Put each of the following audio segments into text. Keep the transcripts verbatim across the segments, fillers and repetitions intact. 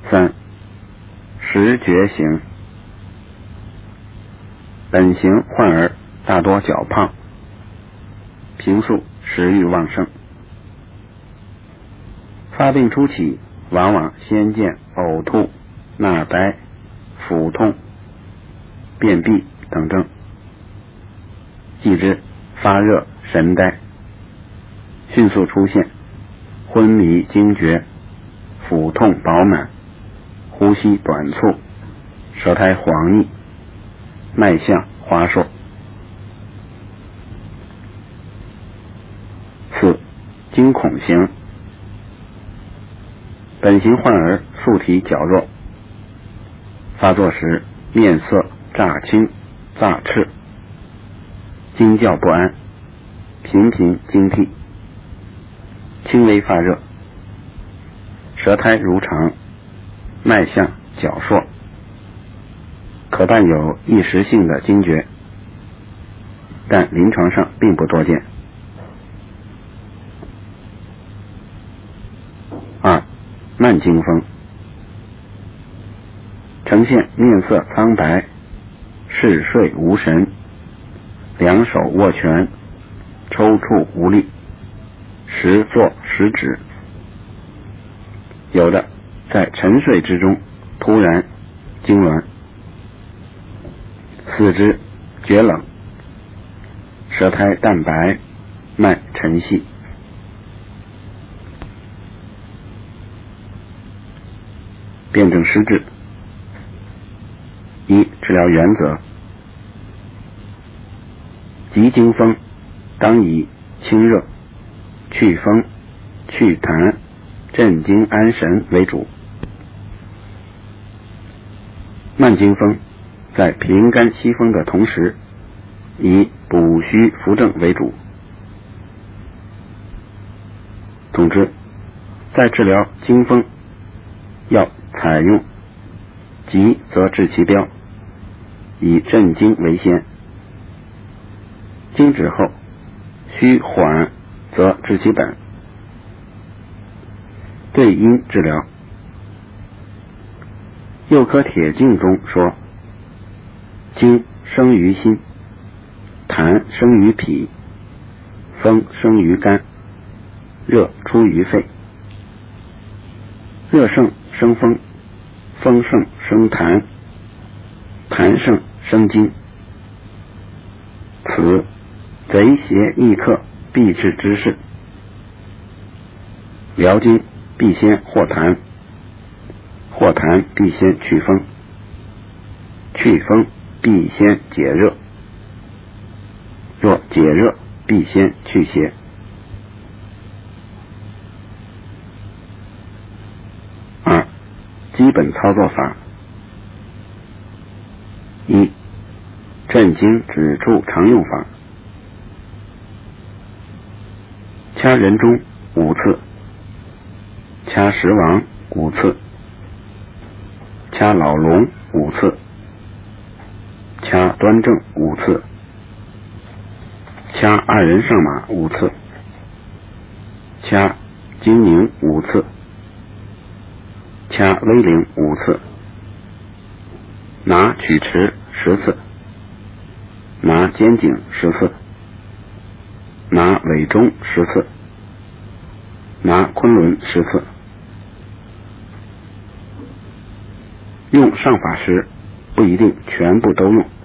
三、食觉型。本型患儿大多较胖，平素食欲旺盛，发病初期往往先见呕吐、纳呆、腹痛、便秘等症，继之发热、神呆，迅速出现昏迷惊厥、腹痛饱满、呼吸短促、舌苔黄腻、脉象滑数。四、惊恐型。本型患儿素体较弱，发作时面色乍青乍赤，惊叫不安，频频惊涕，轻微发热，舌苔如常，脉象较硕，可伴有一时性的惊厥，但临床上并不多见。二、慢惊风。呈现面色苍白，嗜睡无神，两手握拳，抽搐无力，时坐时止，有的在沉睡之中突然痉挛，四肢厥冷，舌苔淡白，脉沉细。辨证施治。一、治疗原则。急惊风当以清热、祛风、祛痰、镇惊安神为主，慢惊风在平肝息风的同时，以补虚扶正为主。总之，在治疗惊风，要采用急则治其标，以镇惊为先；惊止后，需缓则治其本。对因治疗。右科铁镜中说，惊生于心，痰生于脾，风生于肝，热出于肺。热盛生风，风盛生痰，痰盛生惊，此贼邪逆客必至之事。疗惊必先和痰，和痰必先祛风，祛风必先解热，若解热必先祛邪。二、基本操作法。一、镇惊止痼常用法。掐人中五次，掐食王五次，掐老龙五次，掐端正五次，掐二人上马五次，掐精宁五次，掐威灵五次，拿曲池十次，拿肩颈十次，拿尾中十次，拿昆仑十次。用上法时不一定全部都用，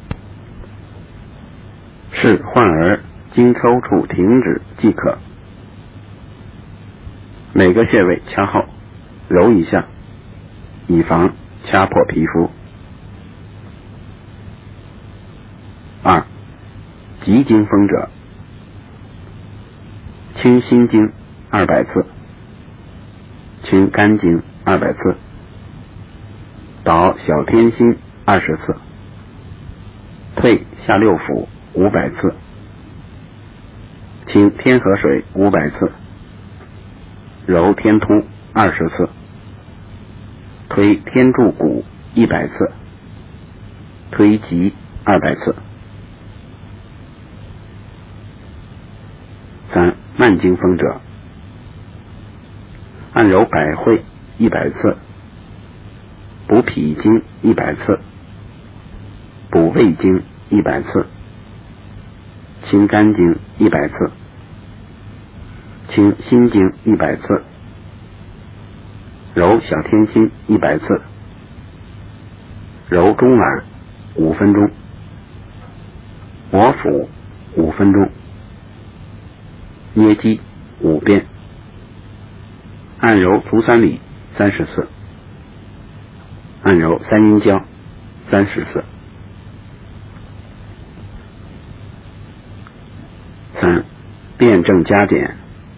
视患儿经抽搐停止即可。每个穴位掐后揉一下，以防掐破皮肤。二、急惊风者，清心经二百次，清肝经二百次，导小天心二十次，退下六腑五百次，清天河水五百次，揉天突二十次，推天柱骨一百次，推脊二百次。三、慢惊风者，按揉百会一百次， 补脾经一百次，补胃经一百次，清肝经一百次，清心经一百次，揉小天心一百次，揉中脘五分钟，摩腹五分钟，捏肌五遍，按揉足三里三十次，按揉三阴交三十次。三、辩证加减。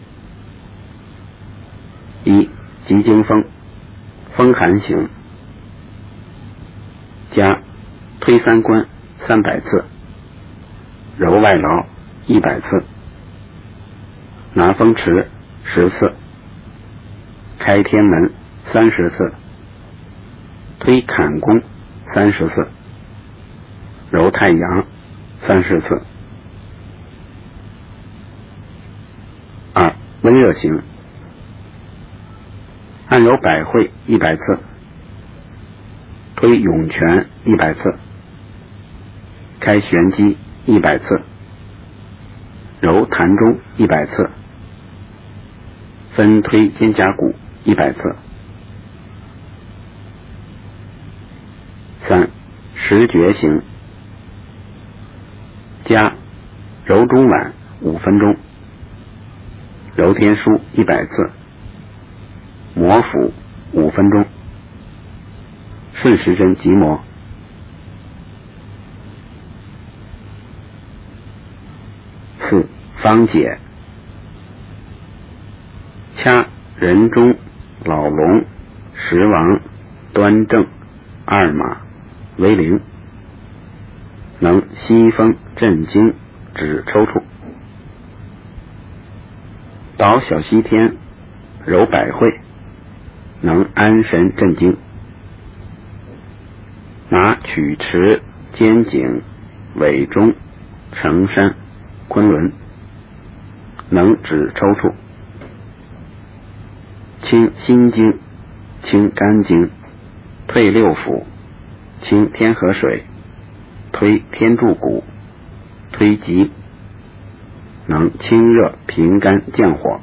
一、急经风，风寒型，加推三关三百次，揉外劳一百次，拿风池十次，开天门三十次，推坎宫三十次，揉太阳三十次。二、温热型，按揉百会一百次，推涌泉一百次，开玄机一百次，揉膻中一百次，分推肩胛骨一百次。三、十厥型，加揉中脘五分钟，揉天枢一百次，摩腹五分钟，顺时针急摩。四、方解，掐人中、老龙、石王、端正、二马、为陵，能息风镇惊止抽搐。捣小西天，揉百会，能安神镇惊。拿曲池、肩颈、尾中、承山、昆仑，能止抽搐。清心经，清肝经，退六腑，清天河水，推天柱骨，推脊，能清热平肝降火。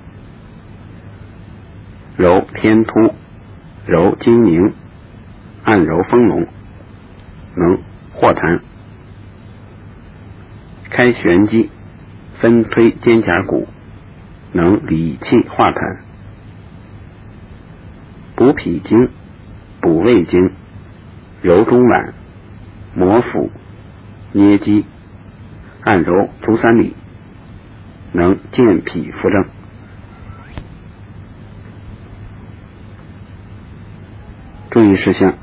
揉天突，揉睛明，按揉丰隆，能活痰。开玄机，分推肩胛骨，能理气化痰。补脾经，补胃经，揉中脘，摩腹，捏肌，按揉足三里，能健脾扶正。注意事项：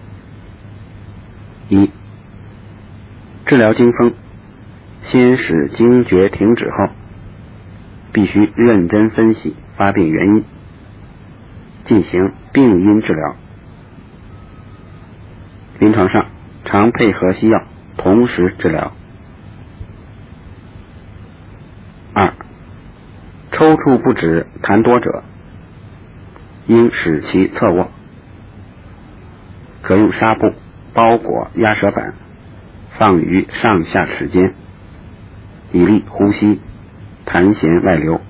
一、治疗经风，先使惊厥停止后，必须认真分析发病原因，进行病因治疗。临床上常配合西药同时治疗。二、抽搐不止、痰多者，应使其侧卧，可用纱布包裹压舌板，放于上下齿间，以利呼吸，痰涎外流。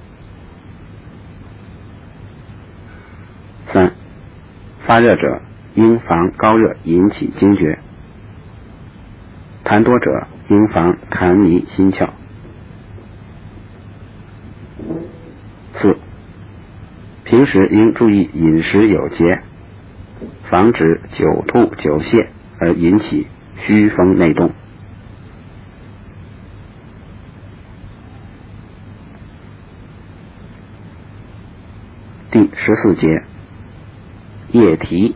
三、发热者应防高热引起惊厥，痰多者应防痰迷心窍。四、平时应注意饮食有节，防止久吐久泻而引起虚风内动。第十四节，夜啼。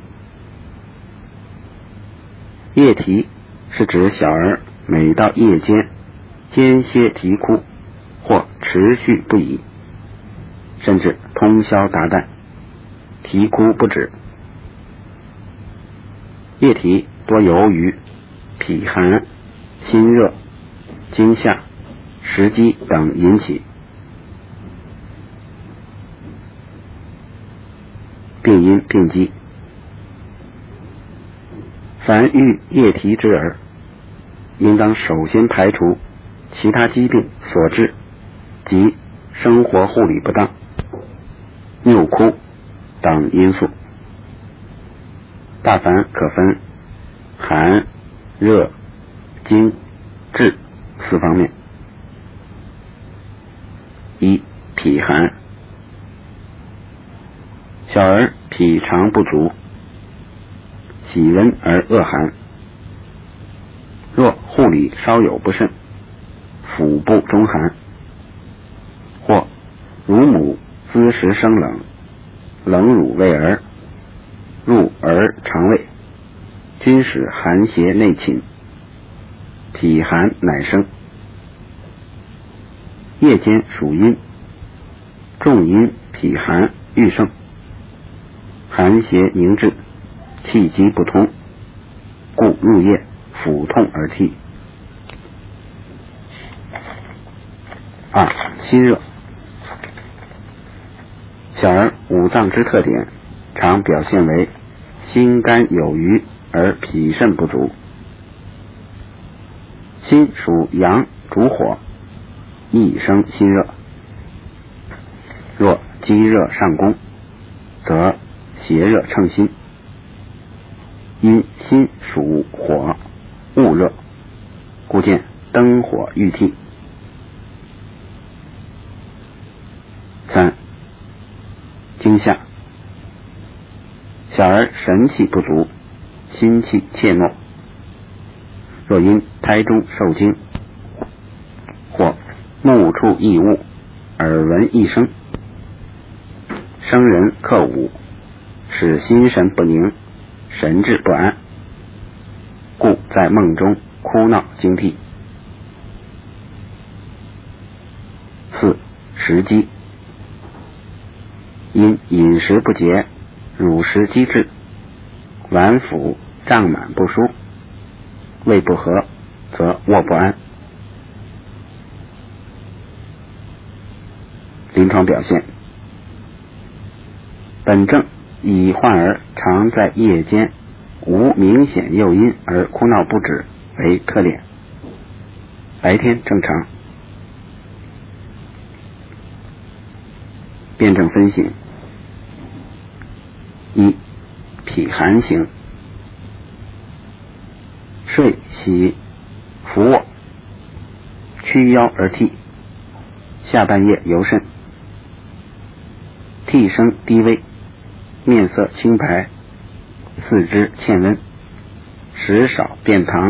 夜啼是指小儿每到夜间间歇啼哭，或持续不已，甚至通宵达旦，啼哭不止。夜啼多由于脾寒、心热、惊吓、食积等引起。病因病机： 凡遇液体之耳，应当首先排除其他疾病所致及生活护理不当、尿哭等因素。大凡可分寒、热、惊、滞四方面。一、脾寒。小儿脾肠不足，喜温而恶寒，若护理稍有不慎，腹部中寒，或乳母滋食生冷，冷乳喂儿，入儿肠胃，均使寒邪内侵，脾寒乃生。夜间属阴，重阴脾寒郁盛，寒邪凝滞，气机不通，故入夜腹痛而涕。二、心热。小儿五脏之特点常表现为心肝有余而脾肾不足。心属阳，主火，易生心热。若积热上攻，则邪热乘心。因心属火，恶热，故见灯火欲涕。三、惊吓。小儿神气不足，心气怯懦，若因胎中受惊，或目触异物，耳闻异声，生人克武，使心神不宁，神志不安，故在梦中哭闹惊涕。四、食积。因饮食不节，乳食积滞，脘腹胀满不舒，胃不和，则卧不安。临床表现，本症以患儿常在夜间无明显诱因而哭闹不止为特点，白天正常。辩证分析。一、脾寒型。睡喜伏卧，屈腰而涕，下半夜尤甚，涕声低微，面色清白，四肢欠温，食少便溏，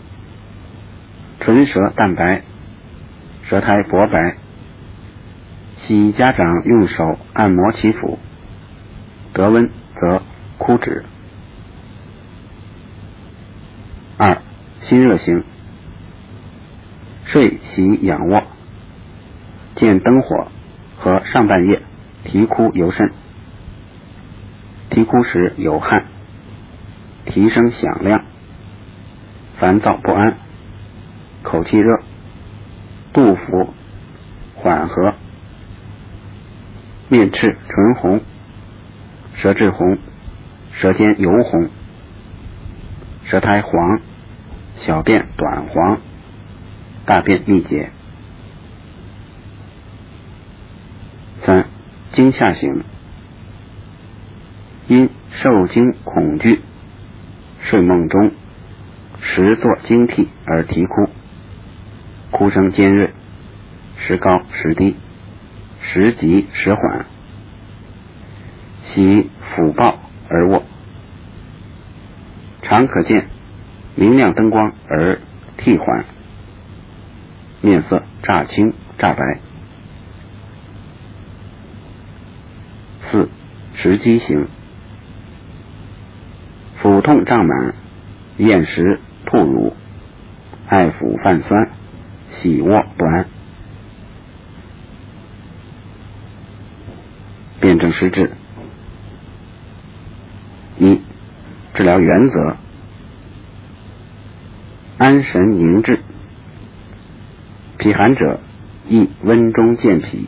唇舌淡白，舌苔薄白，喜家长用手按摩其腹，得温则哭止。二、心热型。睡喜仰卧，见灯火和上半夜啼哭尤甚，啼哭时有汗，啼声响亮，烦躁不安，口气热，肚腹缓和，面赤唇红，舌质红，舌尖油红，舌苔黄，小便短黄，大便秘结。三、惊吓型。因受惊恐惧，睡梦中时作惊涕而啼哭，哭声尖锐，时高时低，时急时缓，喜腹抱而卧，常可见明亮灯光而涕缓，面色乍青乍白。四、食积型。腹痛胀满，厌食吐乳，爱腹泛酸，喜卧不安。辩证施治。一、治疗原则。安神凝志。脾寒者易温中健脾，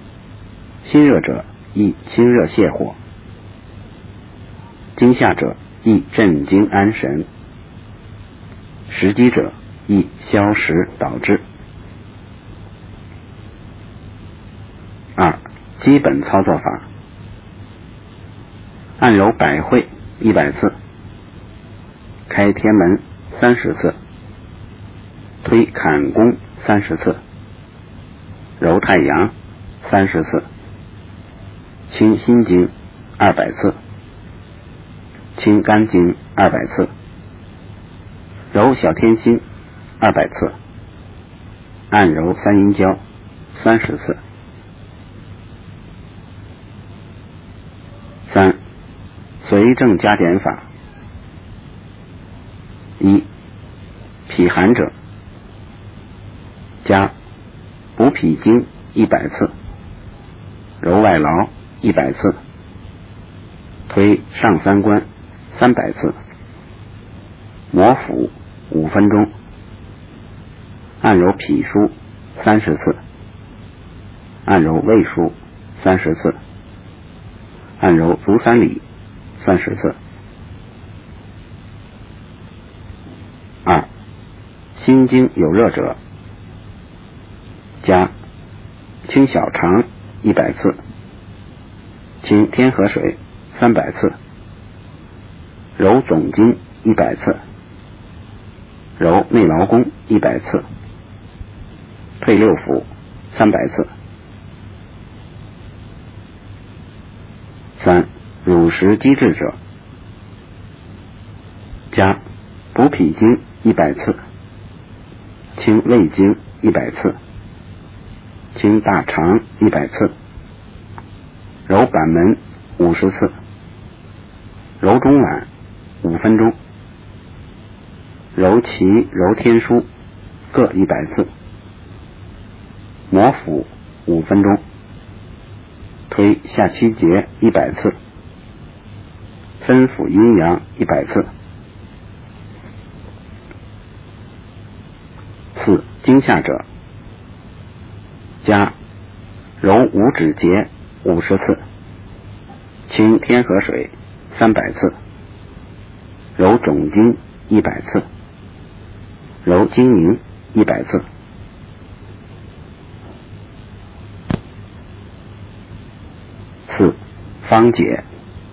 心热者易清热泻火，惊吓者易镇惊安神；食积者易消食导滞。二、基本操作法：按揉百会一百次，开天门三十次，推坎宫三十次，揉太阳三十次，清心经二百次，清肝经二百次，揉小天心二百次，按揉三阴交三十次。三、随症加减法：一、脾寒者，加补脾经一百次，揉外劳一百次，推上三关三百次，摩腹五分钟，按揉脾腧三十次，按揉胃腧三十次，按揉足三里三十次。二、心经有热者，加清小肠一百次，清天河水三百次，揉总经一百次，揉内劳宫一百次，退六腑三百次。三、乳食积滞者，加补脾经一百次，清胃经一百次，清大肠一百次，揉板门五十次，揉中脘五分钟，揉脐揉天枢各一百次，摩腹五分钟，推下七节一百次，分府阴阳一百次。四、惊吓者，加揉五指节五十次，清天河水三百次，揉总经一百次，揉睛明一百次。四、方解：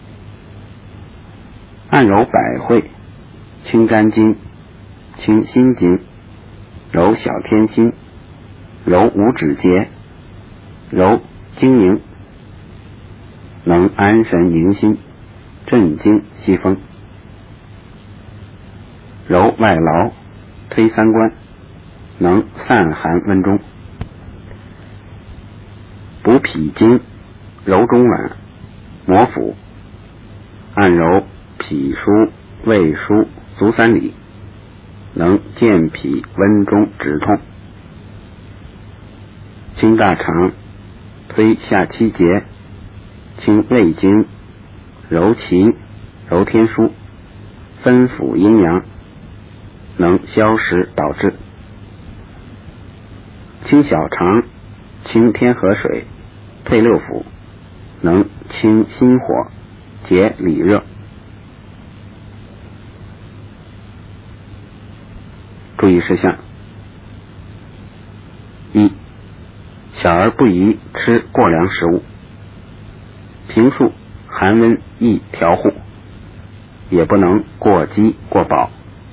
按揉百会，清肝经，清心经，揉小天心，揉五指节，揉睛明，能安神宁心，镇惊息风。揉外劳，推三关，能散寒温中。补脾经，揉中脘，摩腹，按揉脾腧、胃腧、足三里，能健脾温中止痛。清大肠，推下七节，清胃经，揉脐，揉天枢，分府阴阳，能消食导滞。清小肠，清天河水，退六腑，能清心火，解里热。注意事项：一、小儿不宜吃过凉食物，平素寒温易调护，也不能过饥过饱。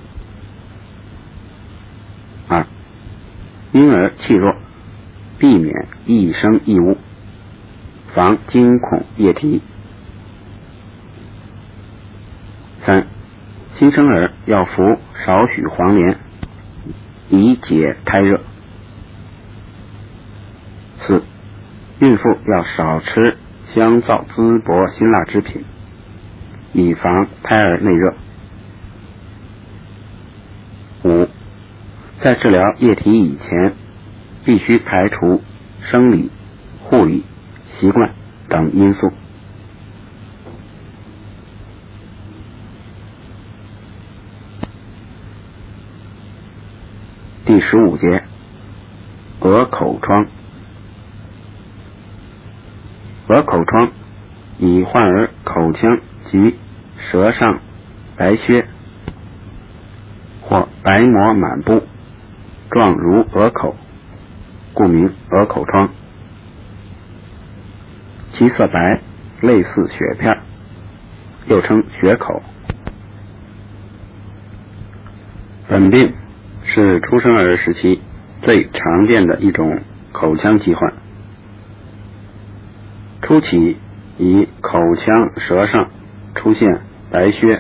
二、婴儿气弱，避免易生异物，防惊恐夜啼。三、新生儿要服少许黄连，以解胎热。四、孕妇要少吃香皂、淄博、辛辣之品，以防胎儿内热。五、在治疗夜啼以前，必须排除生理、护理、习惯等因素。第十五节，鹅口疮。鹅口疮以患儿口腔及舌上白靴，或白膜满布，状如鹅口，故名鹅口疮。其色白，类似血片，又称血口。本病是出生儿时期最常见的一种口腔疾患。初期以口腔舌上出现白屑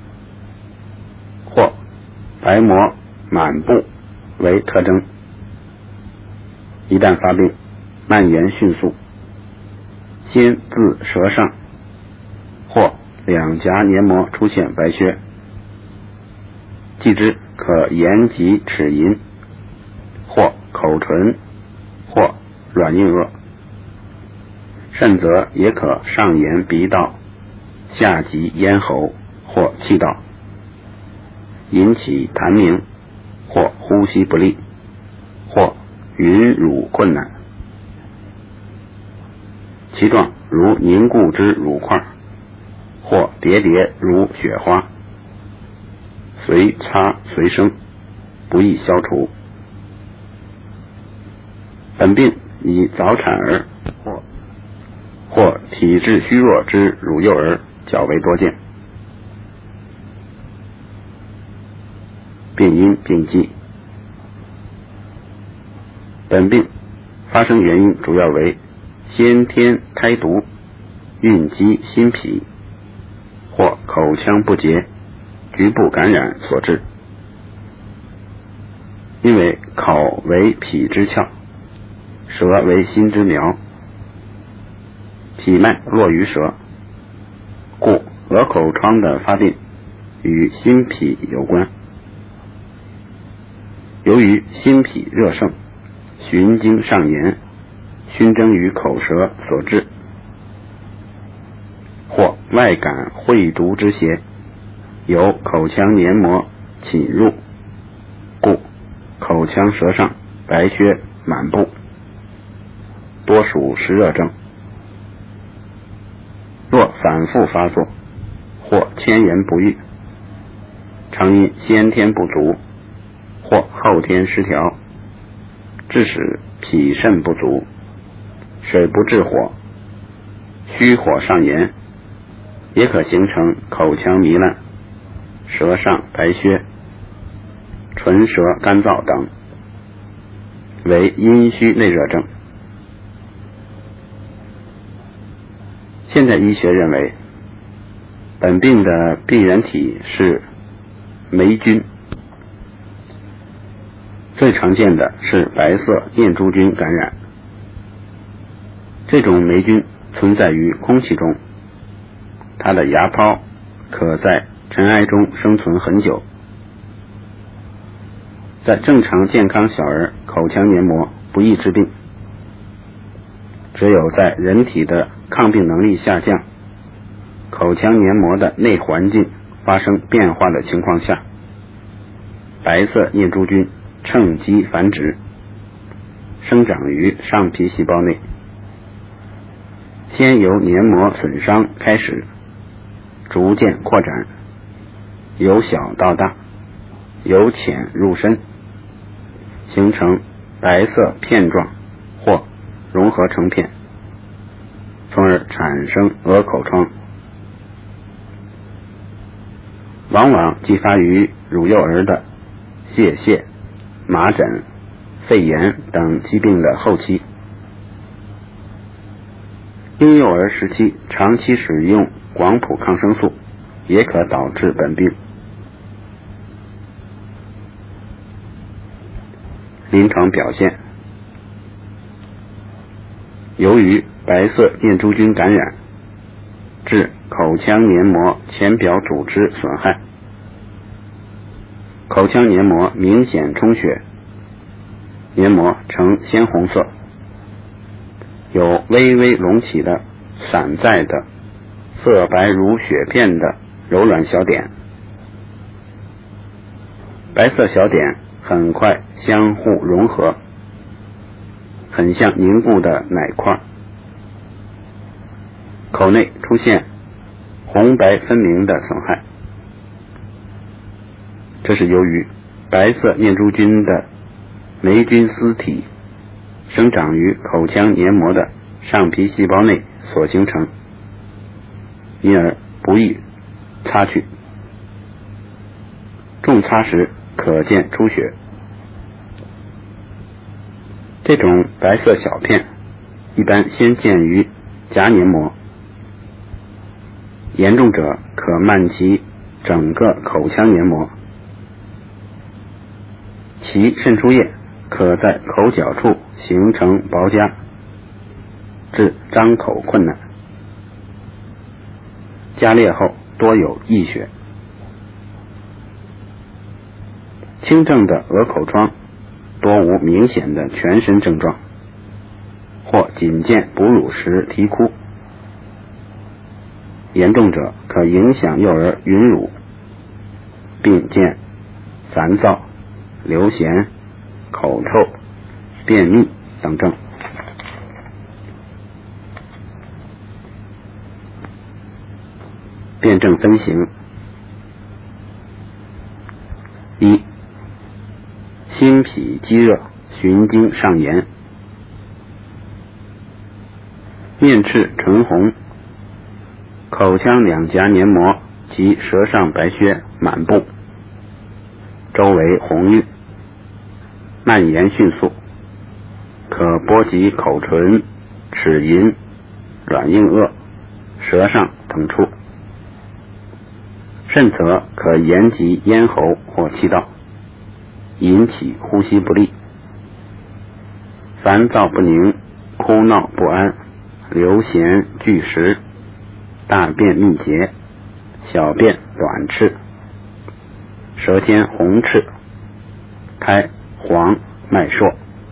或白膜满布为特征，一旦发病，蔓延迅速，先自舌上或两颊黏膜出现白屑，继之可延及齿龈或口唇或软硬腭，甚则也可上沿鼻道，下及咽喉或气道，引起痰鸣或呼吸不利或吮乳困难，其状如凝固之乳块，或叠叠如雪花，随擦随生，不易消除。本病以早产儿或或体质虚弱之乳幼儿较为多见。病因病机。本病发生原因主要为先天胎毒、蕴积心脾或口腔不洁、局部感染所致。因为口为脾之窍，舌为心之苗，脾脉络于舌，故鹅口疮的发病与心脾有关。由于心脾热盛，循经上炎，熏蒸于口舌所致，或外感秽毒之邪，由口腔黏膜侵入，故口腔舌上白屑满布，多属湿热症。若反复发作或迁延不愈，常因先天不足或后天失调，致使脾肾不足，水不治火，虚火上炎，也可形成口腔糜烂、舌上白屑、唇舌干燥等，为阴虚内热症。现代医学认为，本病的病原体是霉菌，最常见的是白色念珠菌感染。这种霉菌存在于空气中，它的芽孢可在尘埃中生存很久。在正常健康小儿口腔黏膜不易致病，只有在人体的抗病能力下降，口腔黏膜的内环境发生变化的情况下，白色念珠菌趁机繁殖，生长于上皮细胞内，先由黏膜损伤开始，逐渐扩展，由小到大，由浅入深，形成白色片状或融合成片，从而产生鹅口疮。往往继发于乳幼儿的泄泻、麻疹、肺炎等疾病的后期。婴幼儿时期长期使用广谱抗生素也可导致本病。临床表现，由于白色念珠菌感染，致口腔黏膜前表组织损害，口腔黏膜明显充血，黏膜呈鲜红色，有微微隆起的散在的色白如雪片的柔软小点，白色小点很快相互融合，很像凝固的奶块。口内出现红白分明的损害， 这是由于白色念珠菌的霉菌丝体生长于口腔黏膜的上皮细胞内所形成，因而不易擦去，重擦时可见出血。这种白色小片一般先见于颊黏膜，严重者可漫其整个口腔黏膜，其渗出液可在口角处形成薄痂，致张口困难，痂裂后多有溢血。轻症的鹅口疮多无明显的全身症状，或仅见哺乳时啼哭，严重者可影响幼儿吮乳，并见烦躁、流涎、口臭、便秘等症。辨证分型：一、心脾积热，循经上炎，面赤唇红，口腔两颊黏膜及舌上白屑满布，周围红晕，蔓延迅速，可波及口唇、齿龈、软硬腭、舌上等处，甚则可延及咽喉或气道，引起呼吸不利，烦躁不宁，哭闹不安，流涎拒食，大便秘结，小便短赤，舌尖红赤，苔黄脉数。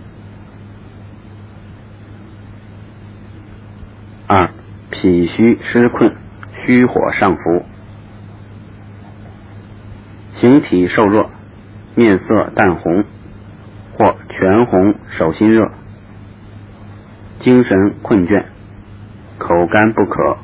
二、脾虚湿困，虚火上浮，形体瘦弱，面色淡红或全红，手心热，精神困倦，口干不渴，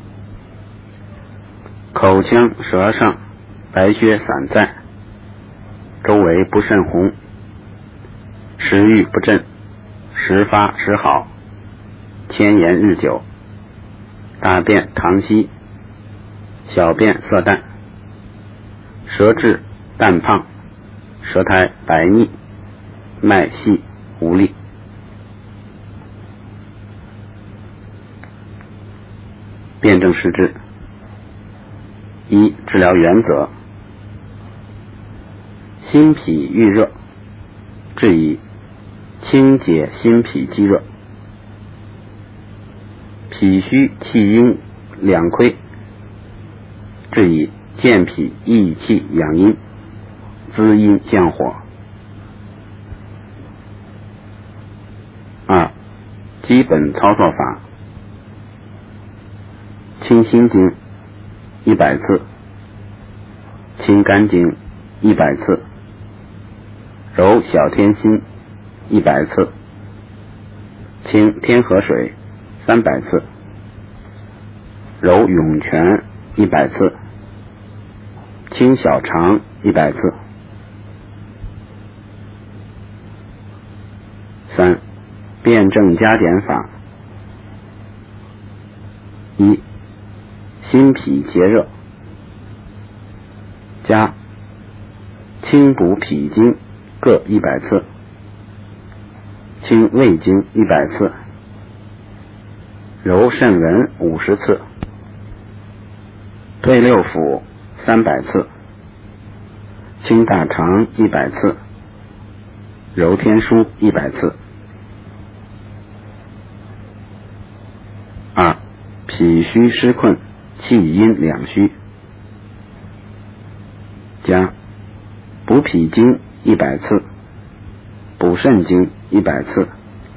口腔舌上白屑散在，周围不甚红，食欲不振，时发时好，迁延日久，大便溏稀，小便色淡，舌质淡胖，舌苔白腻，脉细无力。辨证施治：一、治疗原则：心脾郁热，治以清解心脾积热；脾虚气阴两亏，治以健脾益气养阴，滋阴降火。二、基本操作法：清心经一百次，清肝经一百次，揉小天心一百次，清天河水三百次，揉涌泉一百次，清小肠一百次。三、辨证加减法：一、心脾结热，加清补脾经各一百次，清胃经一百次，揉肾纹五十次，退六腑三百次，清大肠一百次，揉天枢一百次。二、脾虚湿困，气阴两虚，加补脾经一百次，补肾经一百次，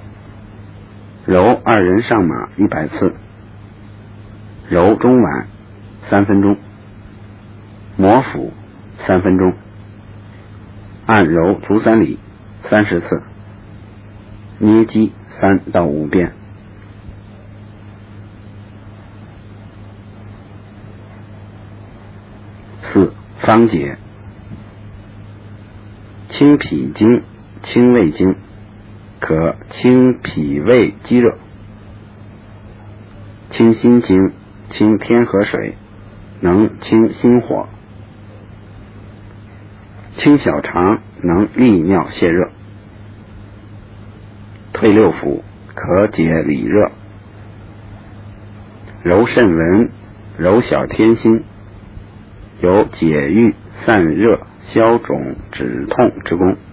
揉二人上马一百次，揉中脘三分钟，摩腹三分钟，按揉足三里三十次，捏肌三到五遍。四、方解： 清脾经、清胃经，可清脾胃积热；清心经、清天河水，能清心火；清小肠，能利尿泄热；退六腑，可解里热；揉肾纹，揉小天心，有解郁、散热、消肿、止痛之功。